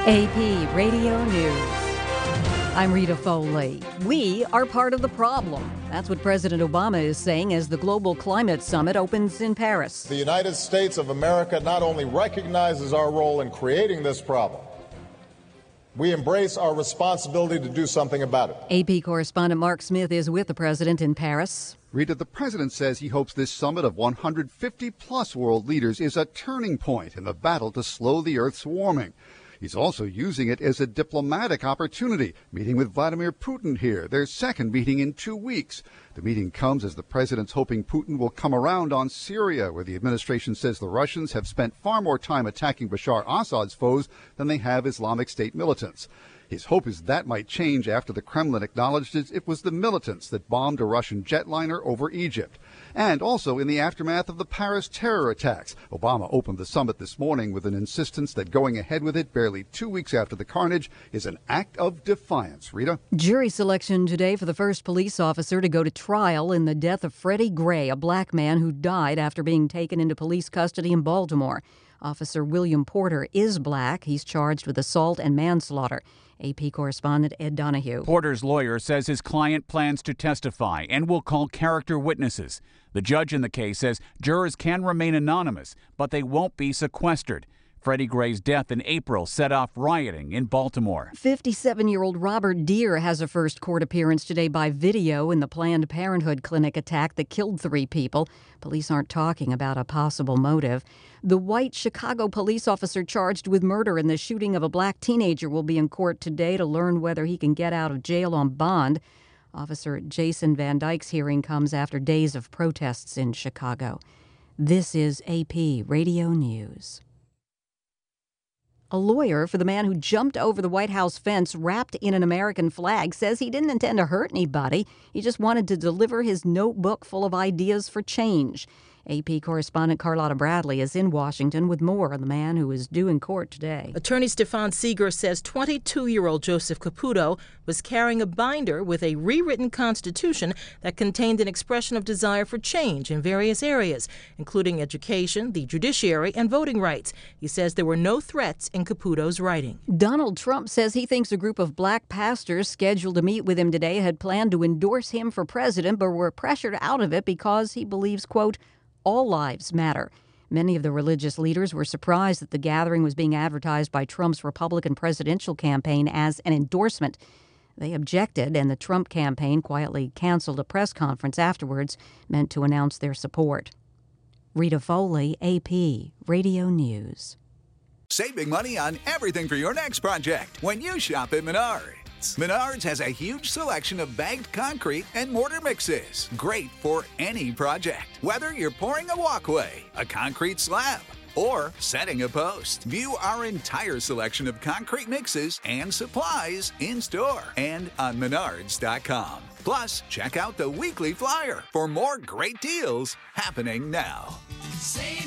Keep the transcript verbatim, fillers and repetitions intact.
A P Radio News. I'm Rita Foley. We are part of the problem. That's what President Obama is saying as the Global Climate Summit opens in Paris. The United States of America not only recognizes our role in creating this problem, we embrace our responsibility to do something about it. A P correspondent Mark Smith is with the president in Paris. Rita, the president says he hopes this summit of one hundred fifty plus world leaders is a turning point in the battle to slow the Earth's warming. He's also using it as a diplomatic opportunity, meeting with Vladimir Putin here, their second meeting in two weeks. The meeting comes as the president's hoping Putin will come around on Syria, where the administration says the Russians have spent far more time attacking Bashar Assad's foes than they have Islamic State militants. His hope is that might change after the Kremlin acknowledged it was the militants that bombed a Russian jetliner over Egypt. And also in the aftermath of the Paris terror attacks. Obama opened the summit this morning with an insistence that going ahead with it barely two weeks after the carnage is an act of defiance. Rita? Jury selection today for the first police officer to go to trial in the death of Freddie Gray, a black man who died after being taken into police custody in Baltimore. Officer William Porter is black. He's charged with assault and manslaughter. A P correspondent Ed Donahue. Porter's lawyer says his client plans to testify and will call character witnesses. The judge in the case says jurors can remain anonymous, but they won't be sequestered. Freddie Gray's death in April set off rioting in Baltimore. fifty-seven-year-old Robert Deere has a first court appearance today by video in the Planned Parenthood clinic attack that killed three people. Police aren't talking about a possible motive. The white Chicago police officer charged with murder in the shooting of a black teenager will be in court today to learn whether he can get out of jail on bond. Officer Jason Van Dyke's hearing comes after days of protests in Chicago. This is A P Radio News. A lawyer for the man who jumped over the White House fence wrapped in an American flag says he didn't intend to hurt anybody. He just wanted to deliver his notebook full of ideas for change. A P correspondent Carlotta Bradley is in Washington with more on the man who is due in court today. Attorney Stefan Seeger says twenty-two-year-old Joseph Caputo was carrying a binder with a rewritten constitution that contained an expression of desire for change in various areas, including education, the judiciary, and voting rights. He says there were no threats in Caputo's writing. Donald Trump says he thinks a group of black pastors scheduled to meet with him today had planned to endorse him for president, but were pressured out of it because he believes, quote, all lives matter. Many of the religious leaders were surprised that the gathering was being advertised by Trump's Republican presidential campaign as an endorsement. They objected, and the Trump campaign quietly canceled a press conference afterwards meant to announce their support. Rita Foley, A P Radio News. Save big money on everything for your next project when you shop at Menards. Menards has a huge selection of bagged concrete and mortar mixes. Great for any project. Whether you're pouring a walkway, a concrete slab, or setting a post. View our entire selection of concrete mixes and supplies in store and on menards dot com. Plus, check out the weekly flyer for more great deals happening now. Save